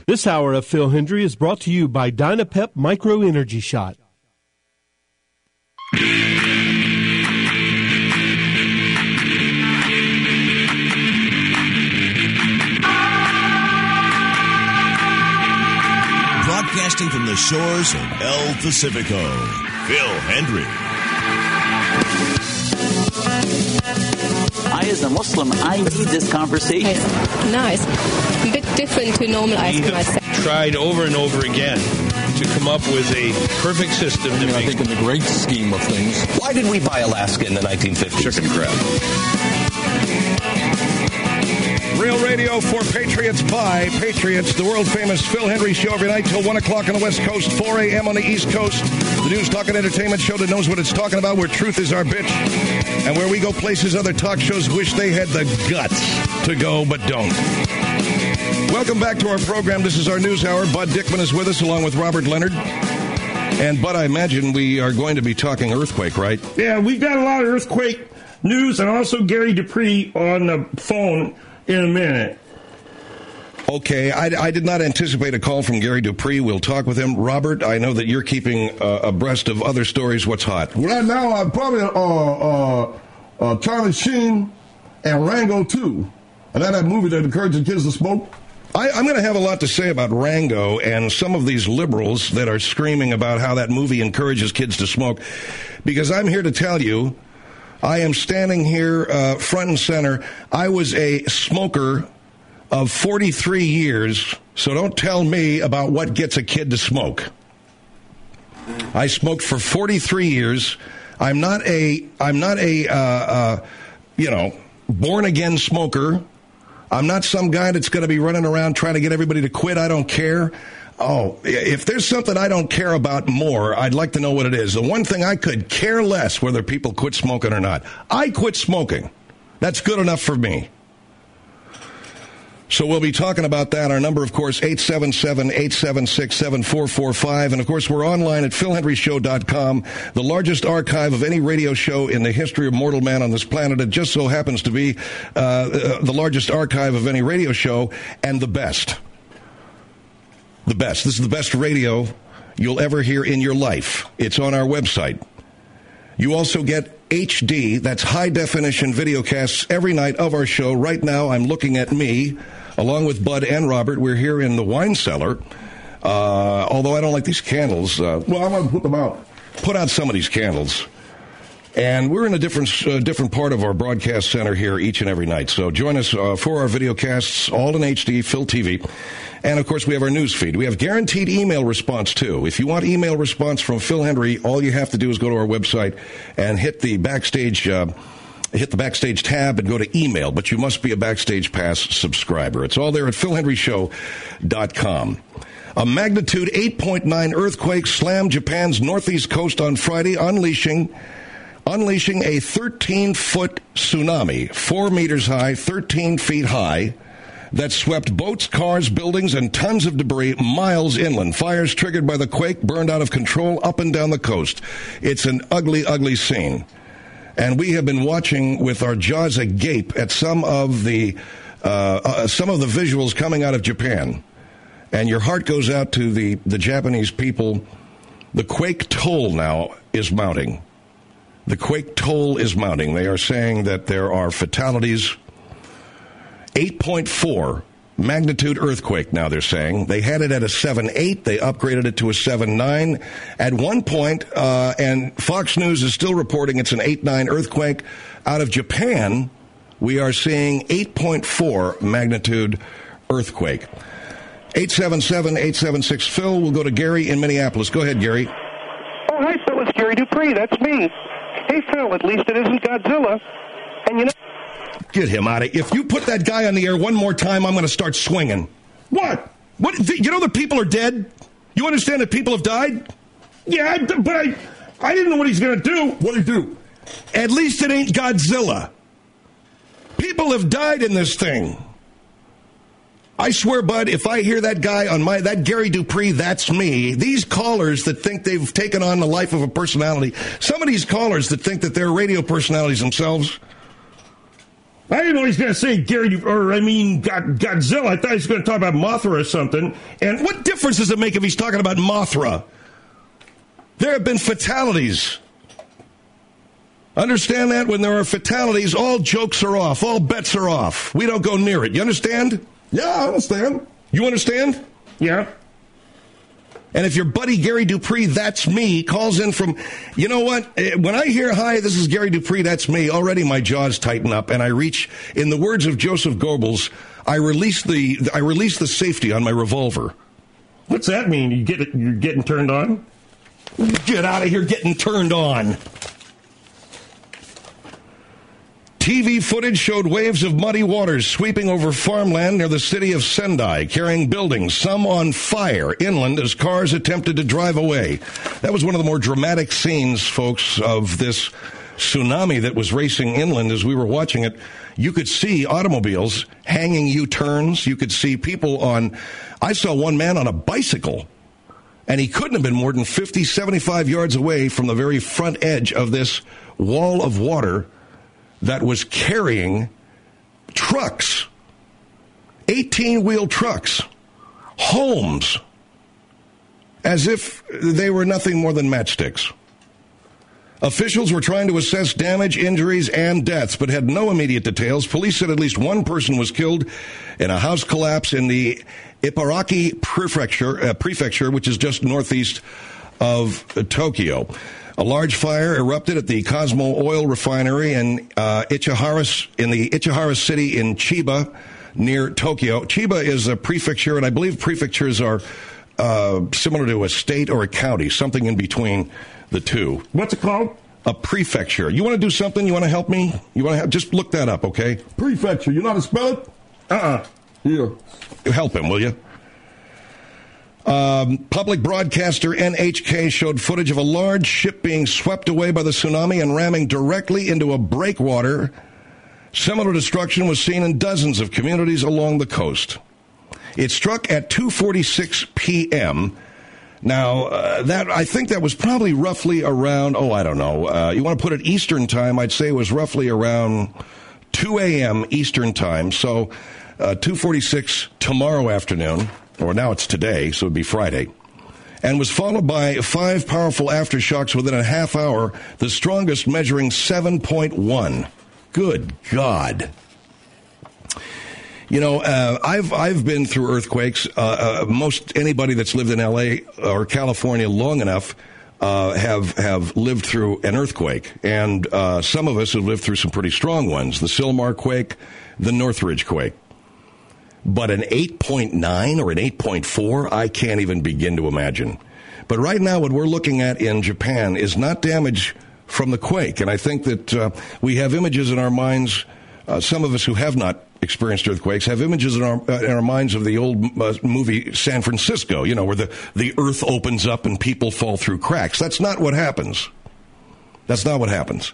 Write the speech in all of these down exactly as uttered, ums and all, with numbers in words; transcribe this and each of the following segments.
This hour of Phil Hendry is brought to you by Dynapep Micro Energy Shot. Broadcasting from the shores of El Pacifico, Phil Hendry. I, as a Muslim, I need this conversation. It's nice. A bit different to normal ice cream, I'd say. Tried over and over again to come up with a perfect system. I, mean, I think in the great scheme of things. Why did we buy Alaska in the nineteen fifties? Chicken crab. Real radio for Patriots by Patriots. The world-famous Phil Hendry Show every night till one o'clock on the West Coast, four a.m. on the East Coast. The news, talk, and entertainment show that knows what it's talking about, where truth is our bitch, and where we go places other talk shows wish they had the guts to go but don't. Welcome back to our program. This is our news hour. Bud Dickman is with us along with Robert Leonard. And, Bud, I imagine we are going to be talking earthquake, right? Yeah, we've got a lot of earthquake news and also Gary Dupree on the phone in a minute. Okay, I, I did not anticipate a call from Gary Dupree. We'll talk with him. Robert, I know that you're keeping uh, abreast of other stories. What's hot? Right now, I'm probably uh, uh, uh, Charlie Sheen and Rango two. And that, that movie that encourages kids to smoke. I, I'm going to have a lot to say about Rango and some of these liberals that are screaming about how that movie encourages kids to smoke, because I'm here to tell you, I am standing here uh, front and center. I was a smoker of forty-three years, so don't tell me about what gets a kid to smoke. I smoked for forty-three years. I'm not a, I'm not a, uh, uh, you know, born-again smoker. I'm not some guy that's going to be running around trying to get everybody to quit. I don't care. Oh, if there's something I don't care about more, I'd like to know what it is. The one thing I could care less whether people quit smoking or not. I quit smoking. That's good enough for me. So we'll be talking about that. Our number, of course, eight seven seven, eight seven six, seven four four five. And, of course, we're online at phil hendry show dot com, the largest archive of any radio show in the history of mortal man on this planet. It just so happens to be uh, uh, the largest archive of any radio show and the best. The best. This is the best radio you'll ever hear in your life. It's on our website. You also get H D, that's high-definition videocasts every night of our show. Right now, I'm looking at me, along with Bud and Robert. We're here in the wine cellar. Uh, although I don't like these candles. Uh, well, I'm going to put them out. Put out some of these candles. And we're in a different uh, different part of our broadcast center here each and every night. So join us uh, for our videocasts, all in H D, Phil T V. And, of course, we have our news feed. We have guaranteed email response, too. If you want email response from Phil Hendry, all you have to do is go to our website and hit the backstage uh, hit the backstage tab and go to email. But you must be a Backstage Pass subscriber. It's all there at phil hendry show dot com. A magnitude eight point nine earthquake slammed Japan's northeast coast on Friday, unleashing... Unleashing a thirteen-foot tsunami, four meters high, thirteen feet high, that swept boats, cars, buildings, and tons of debris miles inland. Fires triggered by the quake burned out of control up and down the coast. It's an ugly, ugly scene. And we have been watching with our jaws agape at some of the uh, uh, some of the visuals coming out of Japan. And your heart goes out to the, the Japanese people. The quake toll now is mounting. The quake toll is mounting. They are saying that there are fatalities. eight point four magnitude earthquake, now they're saying. They had it at a seven eight. They upgraded it to a seven nine. At one point, uh, and Fox News is still reporting it's an eight nine earthquake. Out of Japan, we are seeing eight point four magnitude earthquake. eight seven seven, eight seven six, Phil. We'll go to Gary in Minneapolis. Go ahead, Gary. Oh, hi, Phil. It's Gary Dupree. That's me. Hey, Phil, at least it isn't Godzilla. And you know... Get him out of here. If you put that guy on the air one more time, I'm going to start swinging. What? What? You know that people are dead? You understand that people have died? Yeah, but I, I didn't know what he's going to do. What did he do? At least it ain't Godzilla. People have died in this thing. I swear, Bud, if I hear that guy on my, that Gary Dupree, that's me. These callers that think they've taken on the life of a personality, some of these callers that think that they're radio personalities themselves, I didn't know he was going to say Gary, or I mean God, Godzilla. I thought he was going to talk about Mothra or something. And what difference does it make if he's talking about Mothra? There have been fatalities. Understand that? When there are fatalities, all jokes are off. All bets are off. We don't go near it. You understand? Yeah, I understand. You understand? Yeah. And if your buddy Gary Dupree, that's me, calls in from, you know what? When I hear, hi, this is Gary Dupree, that's me, already my jaws tighten up and I reach, in the words of Joseph Goebbels, I release the, I release the safety on my revolver. What's that mean? You get it, you're getting turned on? Get out of here getting turned on. T V footage showed waves of muddy waters sweeping over farmland near the city of Sendai, carrying buildings, some on fire, inland as cars attempted to drive away. That was one of the more dramatic scenes, folks, of this tsunami that was racing inland as we were watching it. You could see automobiles hanging U-turns. You could see people on, I saw one man on a bicycle, and he couldn't have been more than fifty, seventy-five yards away from the very front edge of this wall of water that was carrying trucks, eighteen-wheel trucks, homes, as if they were nothing more than matchsticks. Officials were trying to assess damage, injuries, and deaths, but had no immediate details. Police said at least one person was killed in a house collapse in the Ibaraki prefecture, uh, prefecture which is just northeast of uh, Tokyo. A large fire erupted at the Cosmo Oil Refinery in uh, Ichihara, in the Ichihara city in Chiba, near Tokyo. Chiba is a prefecture, and I believe prefectures are uh, similar to a state or a county, something in between the two. What's it called? A prefecture. You want to do something? You want to help me? You want to just look that up, okay? Prefecture. You know how to spell it? Uh-uh. Yeah. Help him, will you? Um, public broadcaster N H K showed footage of a large ship being swept away by the tsunami and ramming directly into a breakwater. Similar destruction was seen in dozens of communities along the coast. It struck at two forty-six p.m. Now, uh, that I think that was probably roughly around, oh, I don't know. Uh, you want to put it Eastern time, I'd say it was roughly around two a.m. Eastern time. So uh, two forty-six tomorrow afternoon. Or now it's today, so it'd be Friday, and was followed by five powerful aftershocks within a half hour, the strongest measuring seven point one. Good God. You know, uh, I've I've been through earthquakes. Uh, uh, most anybody that's lived in L A or California long enough uh, have have lived through an earthquake, and uh, some of us have lived through some pretty strong ones. The Sylmar quake, the Northridge quake. But an eight point nine or an eight point four, I can't even begin to imagine. But right now, what we're looking at in Japan is not damage from the quake. And I think that uh, we have images in our minds, uh, some of us who have not experienced earthquakes have images in our, uh, in our minds of the old uh, movie San Francisco, you know, where the, the earth opens up and people fall through cracks. That's not what happens. That's not what happens.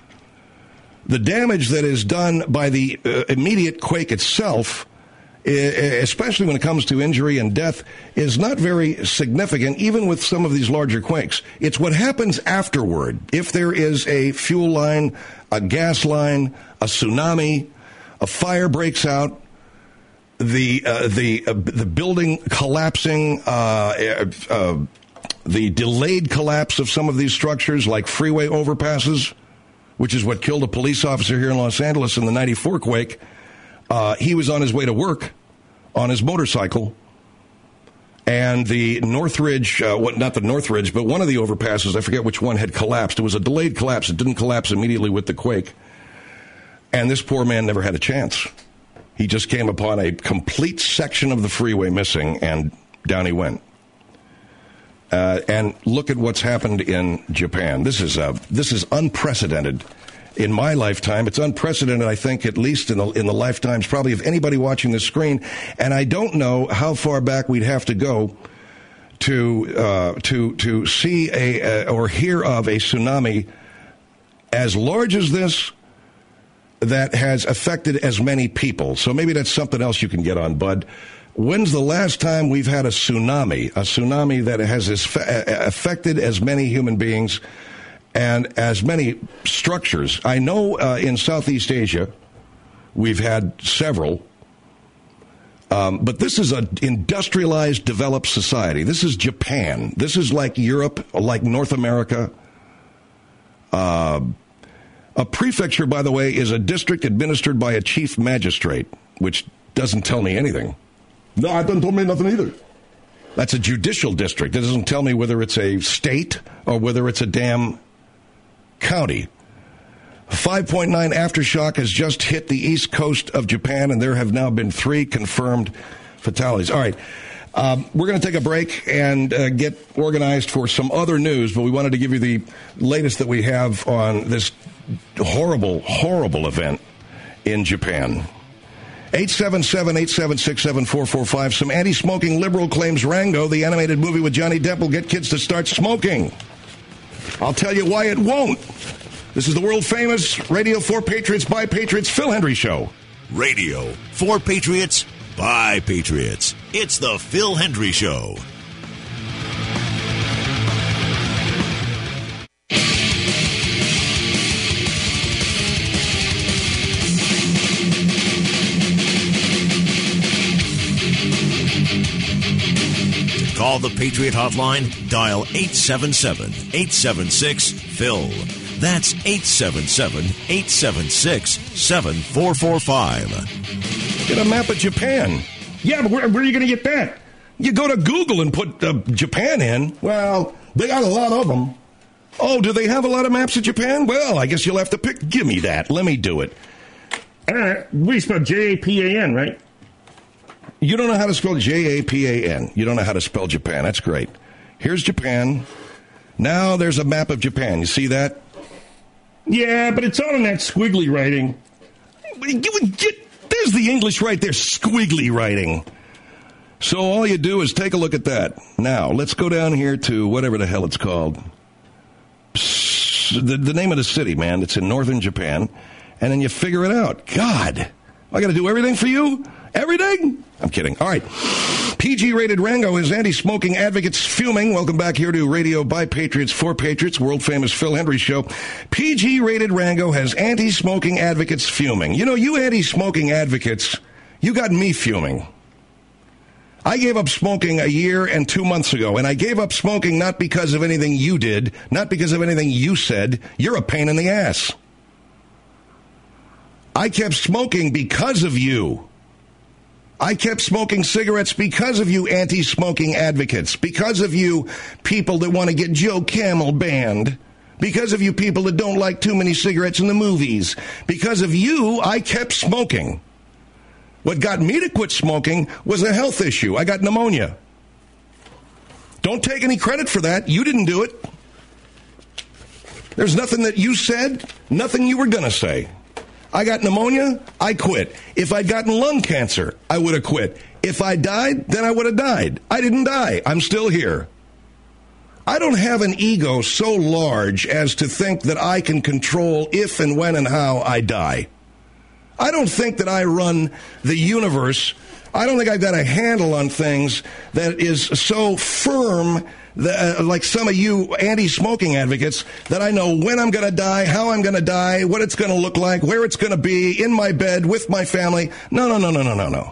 The damage that is done by the uh, immediate quake itself, especially when it comes to injury and death, is not very significant, even with some of these larger quakes. It's what happens afterward. If there is a fuel line, a gas line, a tsunami, a fire breaks out, the uh, the uh, the building collapsing, uh, uh, the delayed collapse of some of these structures, like freeway overpasses, which is what killed a police officer here in Los Angeles in the ninety-four quake. Uh, he was on his way to work on his motorcycle, and the Northridge, uh, what, not the Northridge, but one of the overpasses, I forget which one, had collapsed. It was a delayed collapse. It didn't collapse immediately with the quake. And this poor man never had a chance. He just came upon a complete section of the freeway missing, and down he went. Uh, and look at what's happened in Japan. This is uh, this is unprecedented. In my lifetime, it's unprecedented, I think, at least in the, in the lifetimes probably of anybody watching this screen. And I don't know how far back we'd have to go to uh, to to see a uh, or hear of a tsunami as large as this that has affected as many people. So maybe that's something else you can get on, Bud. When's the last time we've had a tsunami, a tsunami that has affected as many human beings and as many structures? I know uh, in Southeast Asia, We've had several. Um, but this is an industrialized, developed society. This is Japan. This is like Europe, like North America. Uh, a prefecture, by the way, is a district administered by a chief magistrate, which doesn't tell me anything. No, it doesn't tell me nothing either. That's a judicial district. It doesn't tell me whether it's a state or whether it's a damn county. five point nine aftershock has just hit the east coast of Japan, and there have now been three confirmed fatalities. All right. Um, we're going to take a break and uh, get organized for some other news, but we wanted to give you the latest that we have on this horrible, horrible event in Japan. eight seven seven, eight seven six, seven four four five. Some anti-smoking liberal claims Rango, the animated movie with Johnny Depp, will get kids to start smoking. I'll tell you why it won't. This is the world-famous Radio for Patriots by Patriots Phil Hendrie Show. Radio for Patriots by Patriots. It's the Phil Hendrie Show. Call the Patriot Hotline, dial eight seven seven, eight seven six, Phil. That's eight seven seven, eight seven six, seven four four five. Get a map of Japan. Yeah, but where, where are you going to get that? You go to Google and put uh, Japan in. Well, they got a lot of them. Oh, do they have a lot of maps of Japan? Well, I guess you'll have to pick. Give me that. Let me do it. Uh, we spell J A P A N, right? You don't know how to spell J A P A N. You don't know how to spell Japan. That's great. Here's Japan. Now there's a map of Japan. You see that? Yeah, but it's all in that squiggly writing. There's the English right there, squiggly writing. So all you do is take a look at that. Now, let's go down here to whatever the hell it's called. The, the name of the city, man. It's in northern Japan. And then you figure it out. God, I got to do everything for you? Everything? I'm kidding. All right. P G-rated Rango is anti-smoking advocates fuming. Welcome back here to Radio by Patriots for Patriots, world-famous Phil Hendrie Show. P G-rated Rango has anti-smoking advocates fuming. You know, you anti-smoking advocates, you got me fuming. I gave up smoking a year and two months ago, and I gave up smoking not because of anything you did, not because of anything you said. You're a pain in the ass. I kept smoking because of you. I kept smoking cigarettes because of you anti-smoking advocates, because of you people that want to get Joe Camel banned, because of you people that don't like too many cigarettes in the movies. Because of you, I kept smoking. What got me to quit smoking was a health issue. I got pneumonia. Don't take any credit for that. You didn't do it. There's nothing that you said, nothing you were going to say. I got pneumonia, I quit. If I'd gotten lung cancer, I would have quit. If I died, then I would have died. I didn't die. I'm still here. I don't have an ego so large as to think that I can control if and when and how I die. I don't think that I run the universe. I don't think I've got a handle on things that is so firm The, uh, like some of you anti-smoking advocates, that I know when I'm going to die, how I'm going to die, what it's going to look like, where it's going to be, in my bed, with my family. No, no, no, no, no, no, no.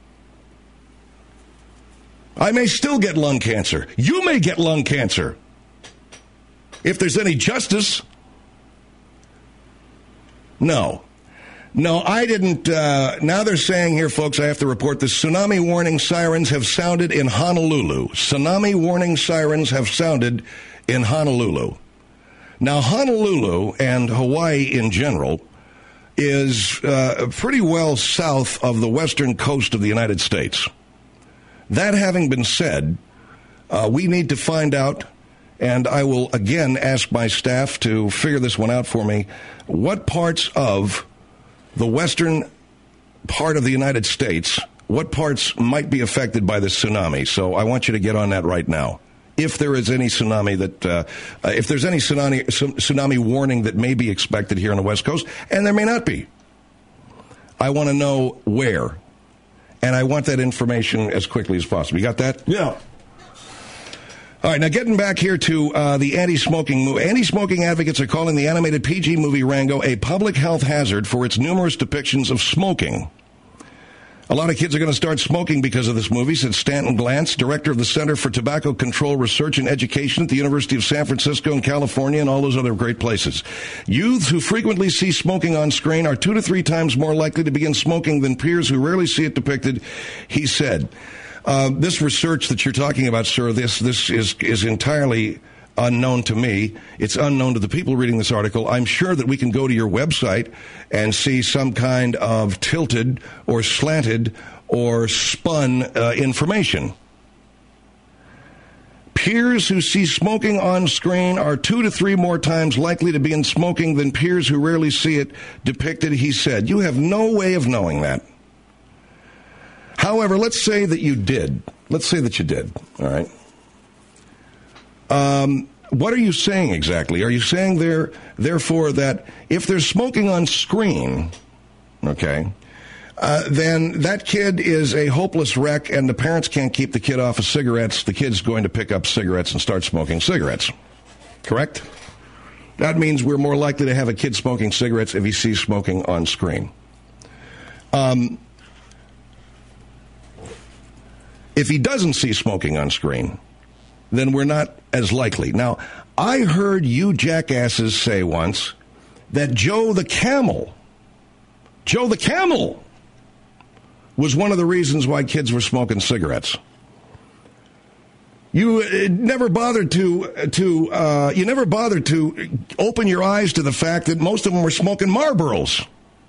I may still get lung cancer. You may get lung cancer. If there's any justice. No. No, I didn't. Uh, now they're saying here, folks, I have to report this. Tsunami warning sirens have sounded in Honolulu. Tsunami warning sirens have sounded in Honolulu. Now, Honolulu and Hawaii in general is uh, pretty well south of the western coast of the United States. That having been said, uh, we need to find out, and I will again ask my staff to figure this one out for me, what parts of the western part of the United States, what parts might be affected by this tsunami. So I want you to get on that right now. If there is any tsunami that, uh, uh, if there's any tsunami, tsunami warning that may be expected here on the West Coast, and there may not be, I want to know where. And I want that information as quickly as possible. You got that? Yeah. All right, now getting back here to uh, the anti-smoking movie. Anti-smoking advocates are calling the animated P G movie Rango a public health hazard for its numerous depictions of smoking. A lot of kids are going to start smoking because of this movie, said Stanton Glantz, director of the Center for Tobacco Control Research and Education at the University of San Francisco in California and all those other great places. Youths who frequently see smoking on screen are two to three times more likely to begin smoking than peers who rarely see it depicted, he said. Uh, this research that you're talking about, sir, this this is is entirely unknown to me. It's unknown to the people reading this article. I'm sure that we can go to your website and see some kind of tilted or slanted or spun uh, information. Peers who see smoking on screen are two to three more times likely to begin smoking than peers who rarely see it depicted, he said. You have no way of knowing that. However, let's say that you did. Let's say that you did, all right? Um, what are you saying exactly? Are you saying there, therefore, that if there's smoking on screen, okay, uh, then that kid is a hopeless wreck and the parents can't keep the kid off of cigarettes, the kid's going to pick up cigarettes and start smoking cigarettes, correct? That means we're more likely to have a kid smoking cigarettes if he sees smoking on screen. Um, if he doesn't see smoking on screen, then we're not as likely. Now, I heard you jackasses say once that Joe the Camel, Joe the Camel, was one of the reasons why kids were smoking cigarettes. You uh, never bothered to to uh, you never bothered to open your eyes to the fact that most of them were smoking Marlboros.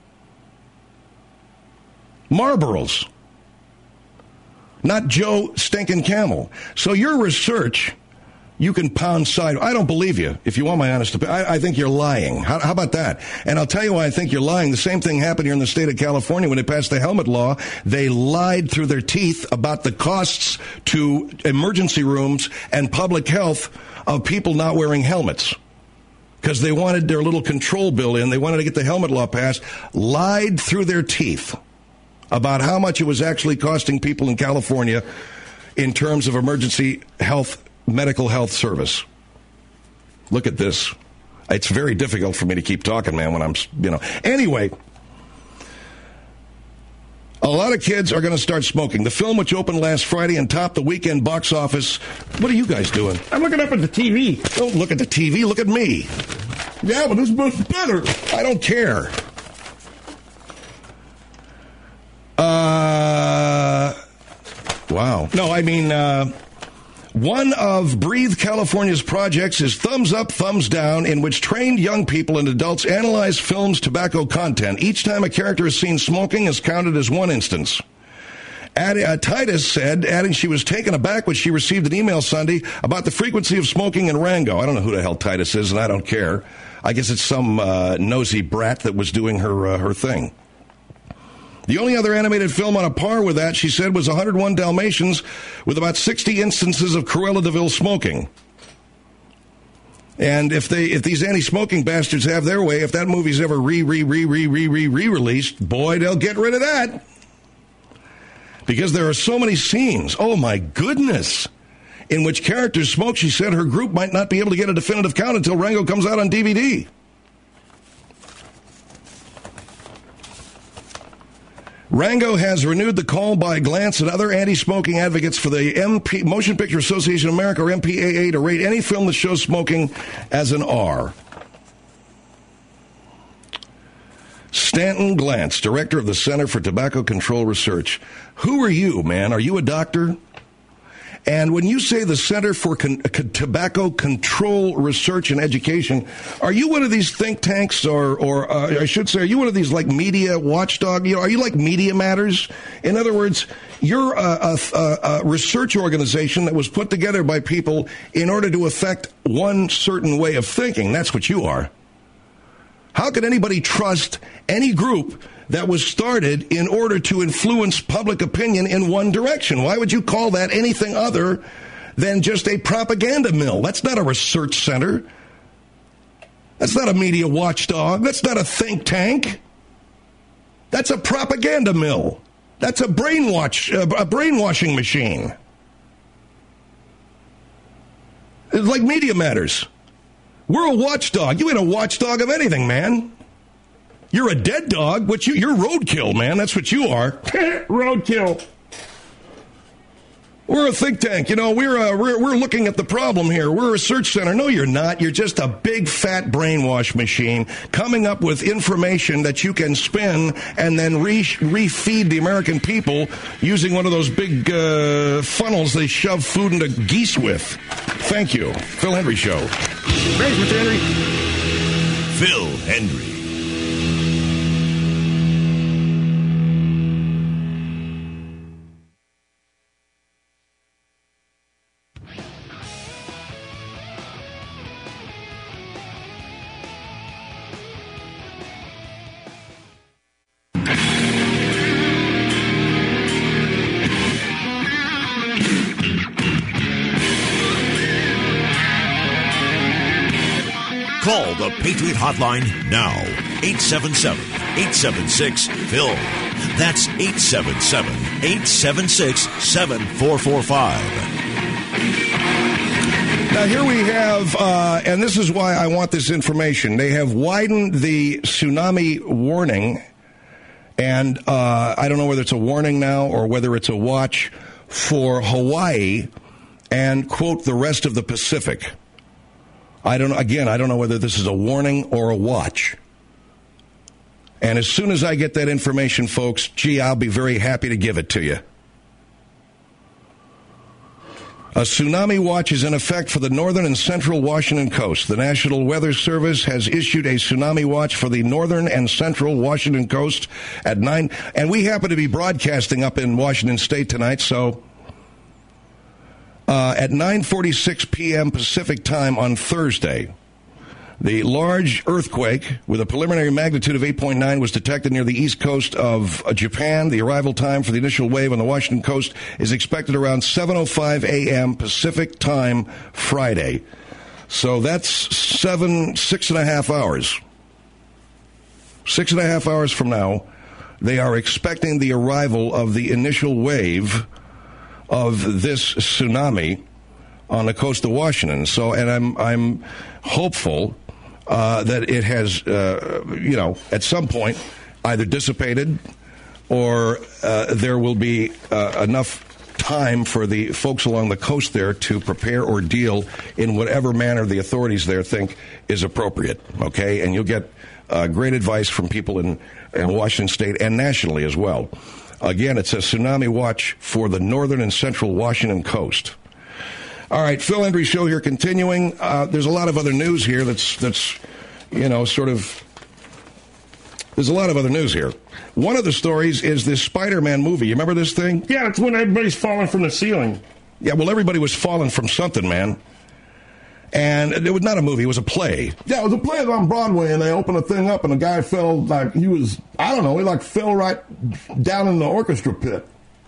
Marlboros. Not Joe Stinking Camel. So your research, you can pound side. I don't believe you, if you want my honest opinion. I, I think you're lying. How, how about that? And I'll tell you why I think you're lying. The same thing happened here in the state of California when they passed the helmet law. They lied through their teeth about the costs to emergency rooms and public health of people not wearing helmets. Because they wanted their little control bill in. They wanted to get the helmet law passed. Lied through their teeth about how much it was actually costing people in California in terms of emergency health, medical health service. Look at this. It's very difficult for me to keep talking, man, when I'm, you know. Anyway, a lot of kids are going to start smoking. The film, which opened last Friday and topped the weekend box office. What are you guys doing? I'm looking up at the T V. Don't look at the T V. Look at me. Yeah, but this is better. I don't care. Uh, wow. No, I mean, uh, one of Breathe California's projects is Thumbs Up, Thumbs Down, in which trained young people and adults analyze films' tobacco content. Each time a character is seen smoking is counted as one instance. Add, uh, Titus said, adding she was taken aback when she received an email Sunday about the frequency of smoking in Rango. I don't know who the hell Titus is, and I don't care. I guess it's some uh, nosy brat that was doing her uh, her thing. The only other animated film on a par with that, she said, was one oh one Dalmatians, with about sixty instances of Cruella de Vil smoking. And if they, if these anti-smoking bastards have their way, if that movie's ever re, re, re, re, re, re, re-released, boy, they'll get rid of that. Because there are so many scenes, oh my goodness, in which characters smoke. She said her group might not be able to get a definitive count until Rango comes out on D V D. Rango has renewed the call by Glantz and other anti-smoking advocates for the M P, Motion Picture Association of America, or M P A A, to rate any film that shows smoking as an R. Stanton Glantz, director of the Center for Tobacco Control Research. Who are you, man? Are you a doctor? And when you say the Center for Con- Con- Tobacco Control Research and Education, are you one of these think tanks, or, or uh, I should say, are you one of these like media watchdog? You know, are you like Media Matters? In other words, you're a, a, a research organization that was put together by people in order to affect one certain way of thinking. That's what you are. How could anybody trust any group that was started in order to influence public opinion in one direction? Why would you call that anything other than just a propaganda mill? That's not a research center. That's not a media watchdog. That's not a think tank. That's a propaganda mill. That's a brainwash, a brainwashing machine. It's like Media Matters. We're a watchdog. You ain't a watchdog of anything, man. You're a dead dog. What you? You're roadkill, man. That's what you are. Roadkill. We're a think tank. You know, we're, uh, we're we're looking at the problem here. We're a research center. No, you're not. You're just a big, fat brainwash machine coming up with information that you can spin and then re- refeed the American people using one of those big uh, funnels they shove food into geese with. Thank you. Phil Hendrie Show. Thanks, Mister Henry. Phil Hendrie. Call the Patriot Hotline now. eight seven seven, eight seven six, Phil. That's eight seven seven, eight seven six, seven four four five. Now, here we have, uh, and this is why I want this information. They have widened the tsunami warning, and uh, I don't know whether it's a warning now or whether it's a watch for Hawaii and, quote, the rest of the Pacific. I don't know. Again, I don't know whether this is a warning or a watch. And as soon as I get that information, folks, gee, I'll be very happy to give it to you. A tsunami watch is in effect for the northern and central Washington coast. The National Weather Service has issued a tsunami watch for the northern and central Washington coast at nine. And we happen to be broadcasting up in Washington State tonight, so... Uh, at nine forty-six p.m. Pacific time on Thursday, the large earthquake with a preliminary magnitude of eight point nine was detected near the east coast of uh, Japan. The arrival time for the initial wave on the Washington coast is expected around seven oh five a.m. Pacific time Friday. So that's seven, six and a half hours. Six and a half hours from now, they are expecting the arrival of the initial wave of this tsunami on the coast of Washington. So, and I'm I'm hopeful uh, that it has, uh, you know, at some point either dissipated or uh, there will be uh, enough time for the folks along the coast there to prepare or deal in whatever manner the authorities there think is appropriate. Okay, and you'll get uh, great advice from people in, in Washington State and nationally as well. Again, it's a tsunami watch for the northern and central Washington coast. All right, Phil Hendrie Show here continuing. Uh, there's a lot of other news here that's, that's, you know, sort of, there's a lot of other news here. One of the stories is this Spider-Man movie. You remember this thing? Yeah, it's when everybody's falling from the ceiling. Yeah, well, everybody was falling from something, man. And it was not a movie, it was a play. Yeah, it was a play on Broadway, and they opened the thing up, and the guy fell, like, he was, I don't know, he, like, fell right down in the orchestra pit.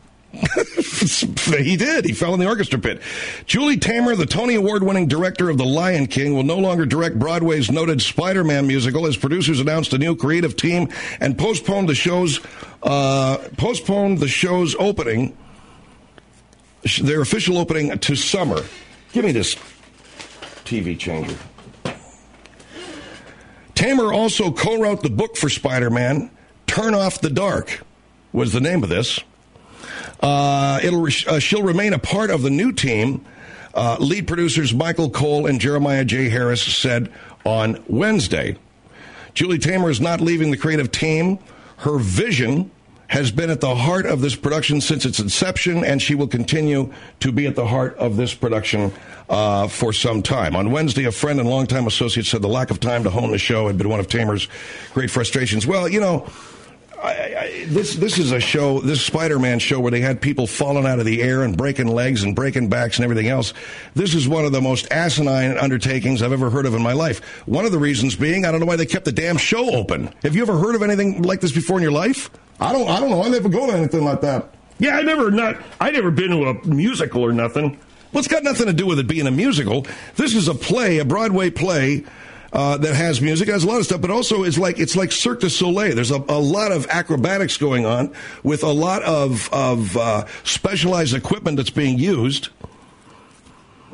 He did. He fell in the orchestra pit. Julie Taymor, the Tony Award-winning director of The Lion King, will no longer direct Broadway's noted Spider-Man musical as producers announced a new creative team and postponed the show's, uh, postponed the show's opening, their official opening to summer. Give me this T V changer. Taymor also co-wrote the book for Spider-Man, Turn Off the Dark, was the name of this. Uh, it'll uh, she'll remain a part of the new team, uh, lead producers Michael Cole and Jeremiah J. Harris said on Wednesday. Julie Taymor is not leaving the creative team. Her vision has been at the heart of this production since its inception, and she will continue to be at the heart of this production uh, for some time. On Wednesday, a friend and longtime associate said the lack of time to hone the show had been one of Taymor's great frustrations. Well, you know, I, I, this this is a show, this Spider-Man show, where they had people falling out of the air and breaking legs and breaking backs and everything else. This is one of the most asinine undertakings I've ever heard of in my life. One of the reasons being, I don't know why they kept the damn show open. Have you ever heard of anything like this before in your life? I don't. I don't know. I never go to anything like that. Yeah, I never not. I never been to a musical or nothing. Well, it's got nothing to do with it being a musical. This is a play, a Broadway play uh, that has music, has a lot of stuff, but also is like it's like Cirque du Soleil. There's a, a lot of acrobatics going on with a lot of of uh, specialized equipment that's being used.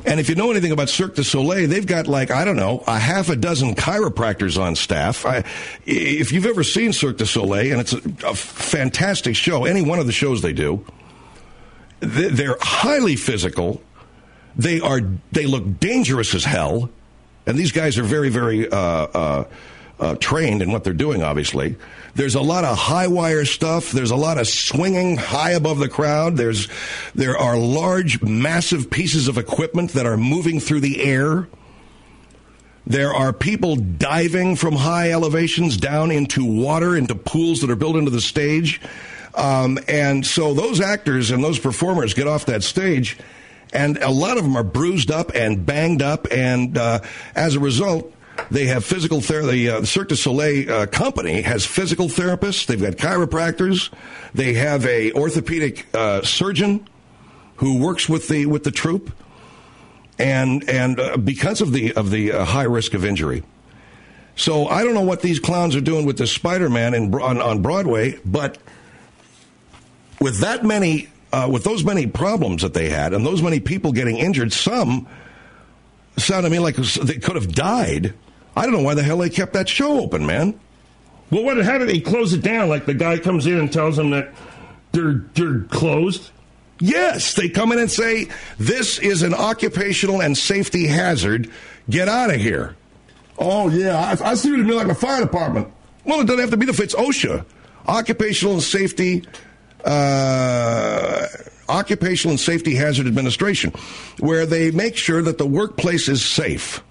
And if you know anything about Cirque du Soleil, they've got like, I don't know, a half a dozen chiropractors on staff. I, if you've ever seen Cirque du Soleil, and it's a, a fantastic show, any one of the shows they do, they're highly physical. They are, they look dangerous as hell. And these guys are very, very uh, uh, uh, trained in what they're doing, obviously. There's a lot of high wire stuff. There's a lot of swinging high above the crowd. There's, there are large, massive pieces of equipment that are moving through the air. There are people diving from high elevations down into water, into pools that are built into the stage. Um, and so those actors and those performers get off that stage, and a lot of them are bruised up and banged up, and uh, as a result, they have physical therapy. The uh, Cirque du Soleil uh, company has physical therapists. They've got chiropractors. They have a orthopedic uh, surgeon who works with the with the troupe, and and uh, because of the of the uh, high risk of injury. So I don't know what these clowns are doing with the Spider-Man in, on, on Broadway, but with that many, uh, with those many problems that they had, and those many people getting injured, some sounded to me like they could have died. I don't know why the hell they kept that show open, man. Well, what? How did they close it down? Like the guy comes in and tells them that they're they're closed? Yes, they come in and say, this is an occupational and safety hazard. Get out of here. Oh, yeah, I, I see what you mean, like a fire department. Well, it doesn't have to be the, it's OSHA. Occupational and Safety, uh, Occupational and Safety Hazard Administration, where they make sure that the workplace is safe.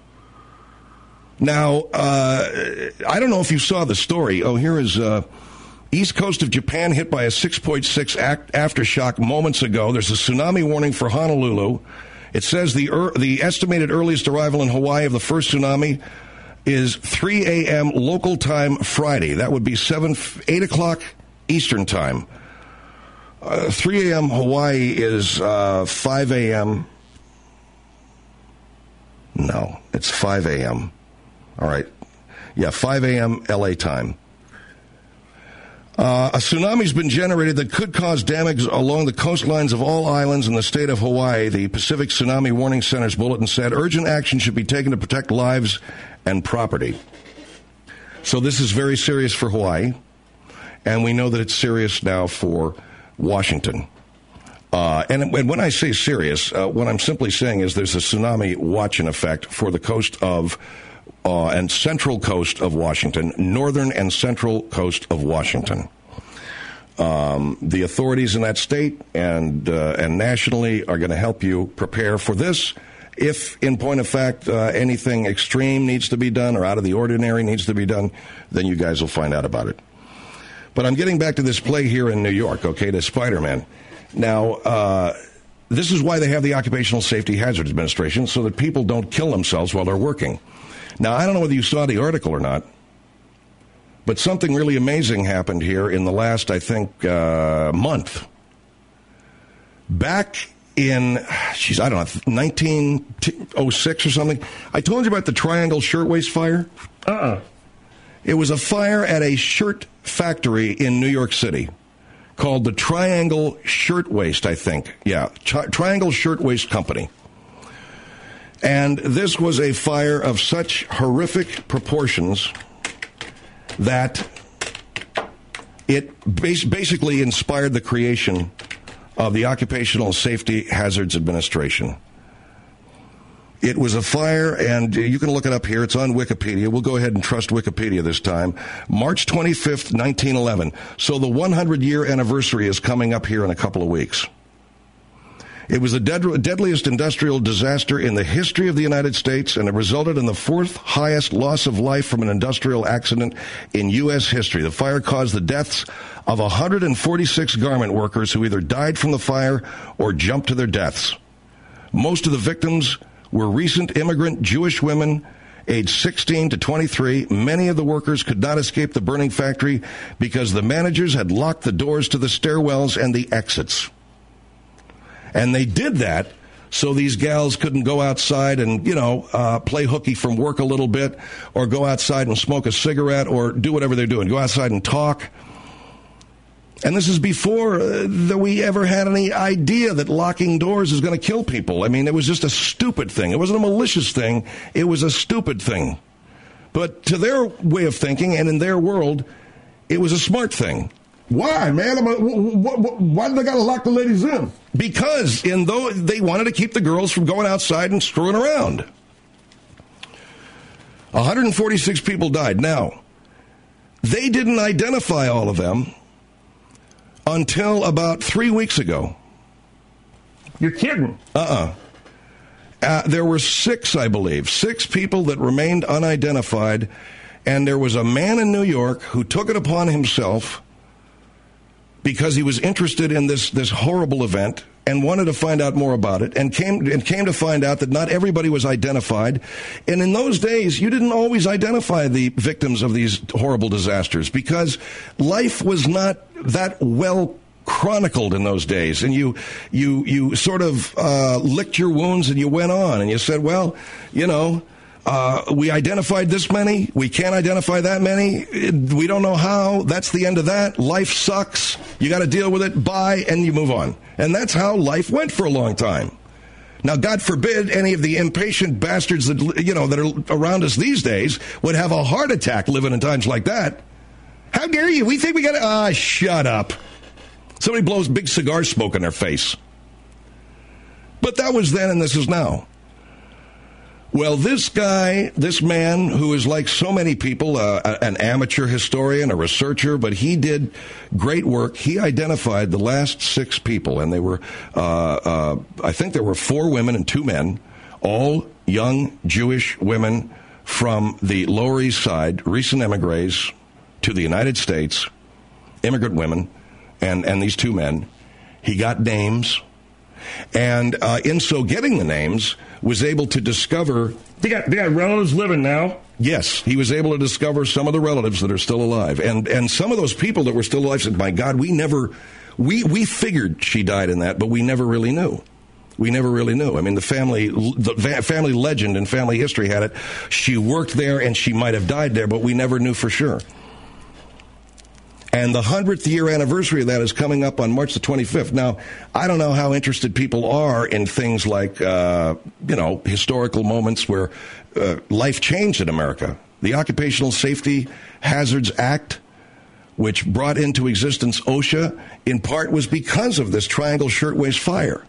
Now, uh, I don't know if you saw the story. Oh, here is uh, East coast of Japan hit by a six point six aftershock moments ago. There's a tsunami warning for Honolulu. It says the er, the estimated earliest arrival in Hawaii of the first tsunami is three a.m. local time Friday. That would be seven, eight o'clock Eastern time. Uh, three a.m. Hawaii is uh, five a.m. No, it's five a.m. All right. Yeah, five a.m. L A time. Uh, a tsunami's been generated that could cause damage along the coastlines of all islands in the state of Hawaii. The Pacific Tsunami Warning Center's bulletin said urgent action should be taken to protect lives and property. So this is very serious for Hawaii, and we know that it's serious now for Washington. Uh, and, and when I say serious, uh, what I'm simply saying is there's a tsunami watch in effect for the coast of Uh, and central coast of Washington, northern and central coast of Washington. Um, the authorities in that state and uh, and nationally are going to help you prepare for this. If, in point of fact, uh, anything extreme needs to be done or out of the ordinary needs to be done, then you guys will find out about it. But I'm getting back to this play here in New York, okay, to Spider-Man. Now, uh, this is why they have the Occupational Safety Hazard Administration, so that people don't kill themselves while they're working. Now, I don't know whether you saw the article or not, but something really amazing happened here in the last, I think, uh, month. Back in, geez, I don't know, nineteen oh six or something, I told you about the Triangle Shirtwaist Fire. Uh-uh. It was a fire at a shirt factory in New York City called the Triangle Shirtwaist, I think. Yeah, Tri- Triangle Shirtwaist Company. And this was a fire of such horrific proportions that it bas- basically inspired the creation of the Occupational Safety Hazards Administration. It was a fire, and you can look it up here. It's on Wikipedia. We'll go ahead and trust Wikipedia this time. March twenty-fifth, nineteen eleven. So the one hundred year anniversary is coming up here in a couple of weeks. It was the dead, deadliest industrial disaster in the history of the United States, and it resulted in the fourth highest loss of life from an industrial accident in U S history. The fire caused the deaths of one hundred forty-six garment workers who either died from the fire or jumped to their deaths. Most of the victims were recent immigrant Jewish women aged sixteen to twenty-three. Many of the workers could not escape the burning factory because the managers had locked the doors to the stairwells and the exits. And they did that so these gals couldn't go outside and, you know, uh, play hooky from work a little bit, or go outside and smoke a cigarette, or do whatever they're doing. Go outside and talk. And this is before uh, that we ever had any idea that locking doors is going to kill people. I mean, it was just a stupid thing. It wasn't a malicious thing. It was a stupid thing. But to their way of thinking and in their world, it was a smart thing. Why, man? I'm a, wh- wh- why did they got to lock the ladies in? Because in though they wanted to keep the girls from going outside and screwing around. one hundred forty-six people died. Now, they didn't identify all of them until about three weeks ago. You're kidding. Uh-uh. Uh, there were six, I believe, six people that remained unidentified, and there was a man in New York who took it upon himself because he was interested in this, this horrible event and wanted to find out more about it, and came and came to find out that not everybody was identified. And in those days, you didn't always identify the victims of these horrible disasters because life was not that well chronicled in those days. And you you you sort of uh, licked your wounds and you went on, and you said, well, you know, Uh, we identified this many. We can't identify that many. We don't know how. That's the end of that. Life sucks. You got to deal with it. Bye, and you move on. And that's how life went for a long time. Now, God forbid any of the impatient bastards that, you know, that are around us these days would have a heart attack living in times like that. How dare you? We think we got to... Ah, shut up. Somebody blows big cigar smoke in their face. But that was then and this is now. Well, this guy, this man, who is like so many people, uh, an amateur historian, a researcher, but he did great work. He identified the last six people, and they were, uh, uh, I think there were four women and two men, all young Jewish women from the Lower East Side, recent emigres to the United States, immigrant women, and, and these two men. He got names. And uh, in so getting the names, was able to discover... They got, they got relatives living now? Yes, he was able to discover some of the relatives that are still alive. And and some of those people that were still alive said, my God, we never... We, we figured she died in that, but we never really knew. We never really knew. I mean, the family the family legend and family history had it. She worked there and she might have died there, but we never knew for sure. And the hundredth year anniversary of that is coming up on March the twenty-fifth. Now, I don't know how interested people are in things like, uh, you know, historical moments where uh, life changed in America. The Occupational Safety Hazards Act, which brought into existence OSHA, in part was because of this Triangle Shirtwaist Fire.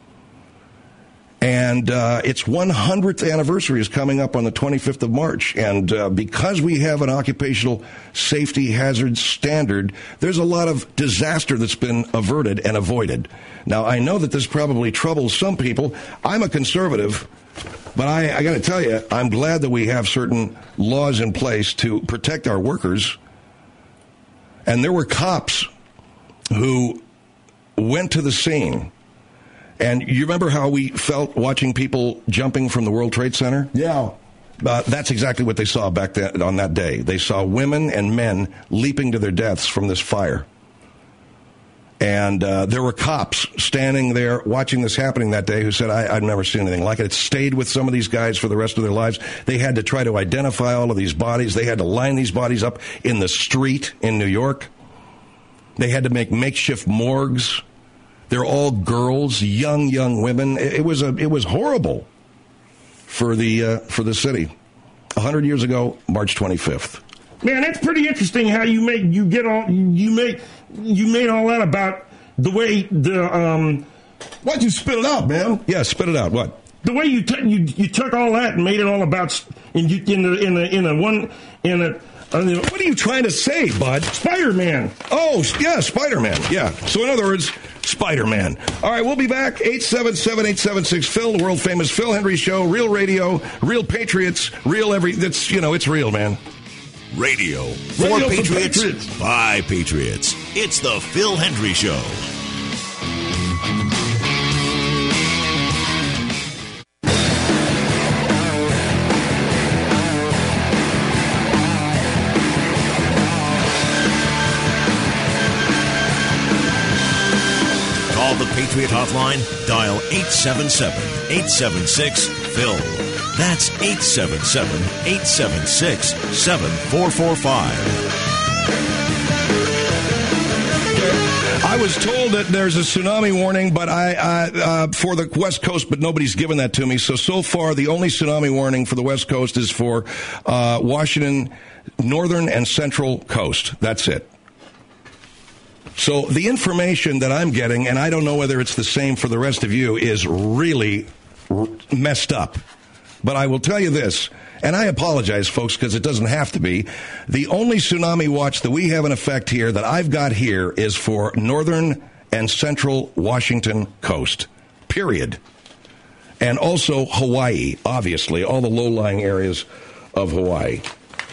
And uh, its one hundredth anniversary is coming up on the twenty-fifth of March. And uh, because we have an occupational safety hazard standard, there's a lot of disaster that's been averted and avoided. Now, I know that this probably troubles some people. I'm a conservative, but I, I got to tell you, I'm glad that we have certain laws in place to protect our workers. And there were cops who went to the scene. And you remember how we felt watching people jumping from the World Trade Center? Yeah. Uh, that's exactly what they saw back then, on that day. They saw women and men leaping to their deaths from this fire. And uh, there were cops standing there watching this happening that day who said, I, I've never seen anything like it. It stayed with some of these guys for the rest of their lives. They had to try to identify all of these bodies. They had to line these bodies up in the street in New York. They had to make makeshift morgues. They're all girls, young, young women. It was a, it was horrible for the uh, for the city. A hundred years ago, March twenty-fifth. Man, that's pretty interesting. How you make you get all you make you made all that about the way the um. Why'd you spit it out, man? Yeah, spit it out. What? The way you t- you you took all that and made it all about in you, in the in the in a one in a. Uh, what are you trying to say, bud? Spider-Man. Oh, yeah, Spider-Man. Yeah. So in other words, Spider-Man. All right, we'll be back. eight seven seven, eight seven six, Phil, the world-famous Phil Hendry Show. Real radio, real patriots, real every... That's, you know, it's real, man. Radio. For Radio patriots, for patriots. By patriots. It's the Phil Hendry Show. The Patriot Hotline, dial eight seven seven, eight seven six, Phil. That's eight seven seven, eight seven six, seven four four five. I was told that there's a tsunami warning, but I, I uh, for the West Coast, but nobody's given that to me. So so far, the only tsunami warning for the West Coast is for uh, Washington, northern and central coast. That's it. So the information that I'm getting, and I don't know whether it's the same for the rest of you, is really r- messed up. But I will tell you this, and I apologize, folks, because it doesn't have to be. The only tsunami watch that we have in effect here, that I've got here, is for northern and central Washington coast, period. And also Hawaii, obviously, all the low-lying areas of Hawaii.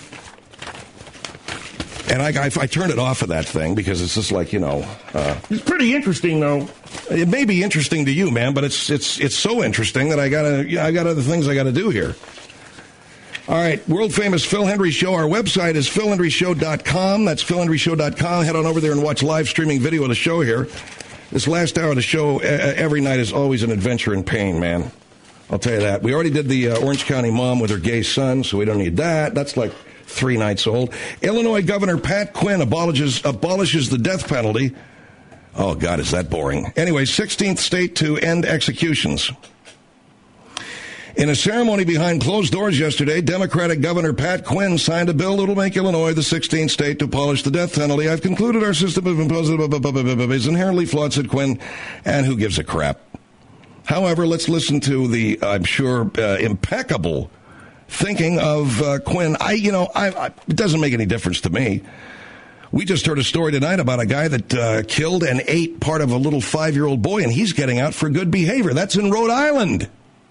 And I, I, I turned it off of that thing because it's just like, you know. Uh, it's pretty interesting, though. It may be interesting to you, man, but it's it's it's so interesting that I gotta I got other things I gotta do here. All right, world famous Phil Hendry Show. Our website is phil hendry show dot com. That's phil hendry show dot com. Head on over there and watch live streaming video of the show here. This last hour of the show uh, every night is always an adventure in pain, man. I'll tell you that. We already did the uh, Orange County mom with her gay son, so we don't need that. That's like three nights old. Illinois Governor Pat Quinn abolishes abolishes the death penalty. Oh, God, is that boring. Anyway, sixteenth state to end executions. In a ceremony behind closed doors yesterday, Democratic Governor Pat Quinn signed a bill that will make Illinois the sixteenth state to abolish the death penalty. I've concluded our system of imposing is inherently flawed, said Quinn, and who gives a crap? However, let's listen to the, I'm sure, uh, impeccable thinking of uh, Quinn. I, you know, I, I, it doesn't make any difference to me. We just heard a story tonight about a guy that uh, killed and ate part of a little five-year-old boy, and he's getting out for good behavior. That's in Rhode Island.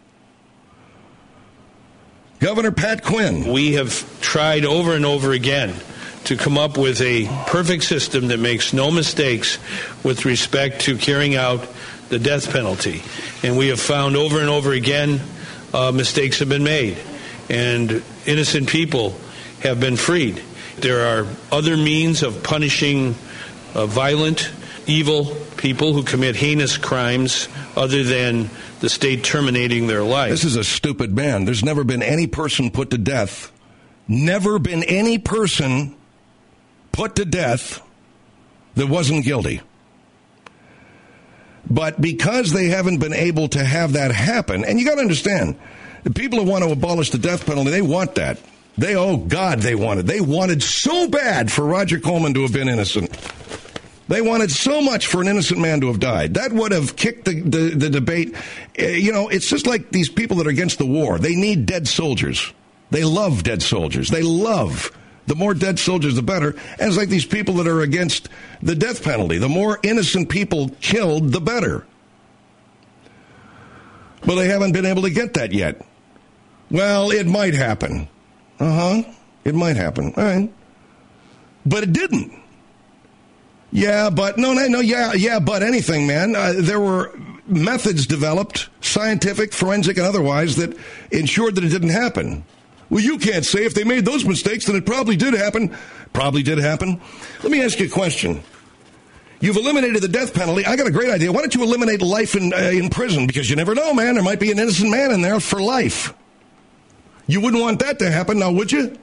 Governor Pat Quinn. We have tried over and over again to come up with a perfect system that makes no mistakes with respect to carrying out the death penalty. And we have found over and over again uh, mistakes have been made, and innocent people have been freed. There are other means of punishing uh, violent, evil people who commit heinous crimes other than the state terminating their life. This is a stupid man. There's never been any person put to death, never been any person put to death that wasn't guilty. But because they haven't been able to have that happen, and you got to understand, the people who want to abolish the death penalty, they want that. They, oh, God, they wanted. They wanted so bad for Roger Coleman to have been innocent. They wanted so much for an innocent man to have died. That would have kicked the, the, the debate. Uh, you know, it's just like these people that are against the war. They need dead soldiers. They love dead soldiers. They love. The more dead soldiers, the better. And it's like these people that are against the death penalty. The more innocent people killed, the better. But they haven't been able to get that yet. Well, it might happen. Uh-huh. It might happen. All right. But it didn't. Yeah, but, no, no, no, yeah, yeah, but anything, man. Uh, there were methods developed, scientific, forensic, and otherwise, that ensured that it didn't happen. Well, you can't say if they made those mistakes, then it probably did happen. Probably did happen. Let me ask you a question. You've eliminated the death penalty. I got a great idea. Why don't you eliminate life in, uh, in prison? Because you never know, man. There might be an innocent man in there for life. You wouldn't want that to happen, now would you?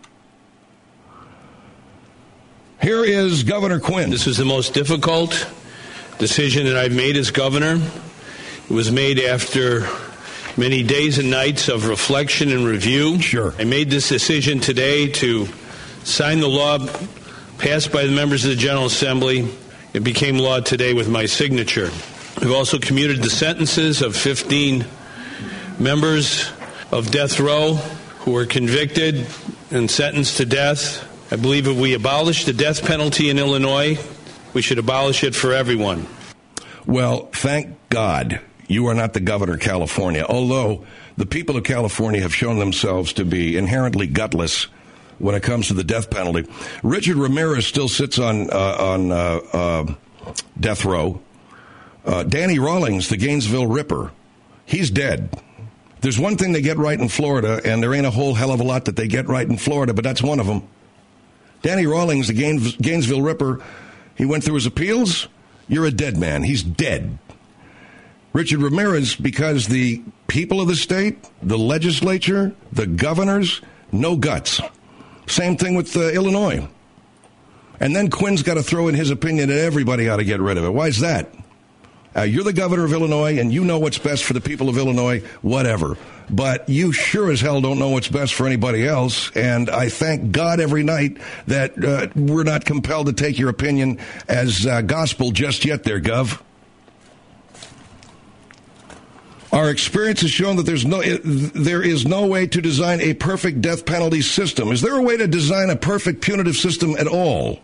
Here is Governor Quinn. This was the most difficult decision that I've made as governor. It was made after many days and nights of reflection and review. Sure. I made this decision today to sign the law passed by the members of the General Assembly. It became law today with my signature. We've also commuted the sentences of fifteen members of death row who were convicted and sentenced to death. I believe if we abolish the death penalty in Illinois, we should abolish it for everyone. Well, thank God you are not the governor of California, although the people of California have shown themselves to be inherently gutless when it comes to the death penalty. Richard Ramirez still sits on uh, on uh, uh, death row. Uh, Danny Rawlings, the Gainesville Ripper, he's dead. There's one thing they get right in Florida, and there ain't a whole hell of a lot that they get right in Florida, but that's one of them. Danny Rawlings, the Gaines, Gainesville Ripper, he went through his appeals. You're a dead man. He's dead. Richard Ramirez, because the people of the state, the legislature, the governors, no guts. Same thing with uh, Illinois. And then Quinn's got to throw in his opinion that everybody ought to get rid of it. Why is that? Uh, you're the governor of Illinois, and you know what's best for the people of Illinois, whatever. But you sure as hell don't know what's best for anybody else, and I thank God every night that uh, we're not compelled to take your opinion as uh, gospel just yet there, Gov. Our experience has shown that there's no, there is no way to design a perfect death penalty system. Is there a way to design a perfect punitive system at all?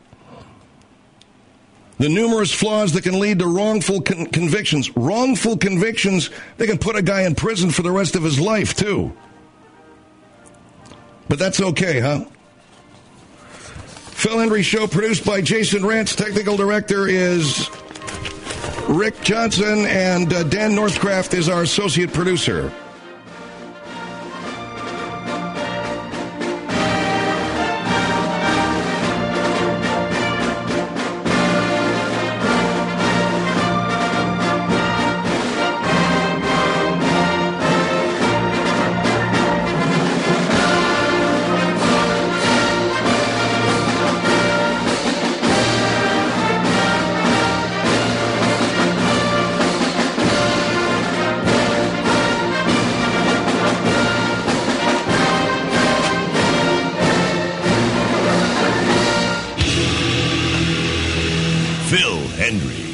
The numerous flaws that can lead to wrongful con- convictions. Wrongful convictions, they can put a guy in prison for the rest of his life, too. But that's okay, huh? Phil Hendrie Show, produced by Jason Rantz. Technical director is Rick Johnson, and uh, Dan Northcraft is our associate producer. Phil Hendrie.